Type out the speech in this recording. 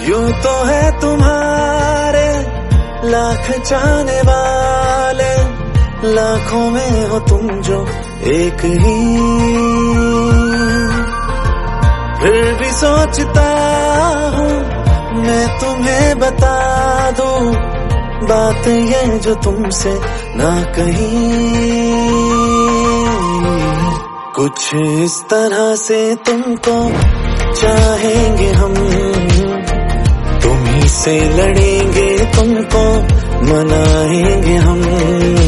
यूं तो है तुम्हारे लाख चाहने वाले, लाखों में हो तुम जो एक ही। फिर भी सोचता हूँ मैं तुम्हें बता दूं बात ये जो तुमसे ना कहीं। कुछ इस तरह से तुमको चाहेंगे हम, तुम्ही से लड़ेंगे तुमको मनाएंगे हम।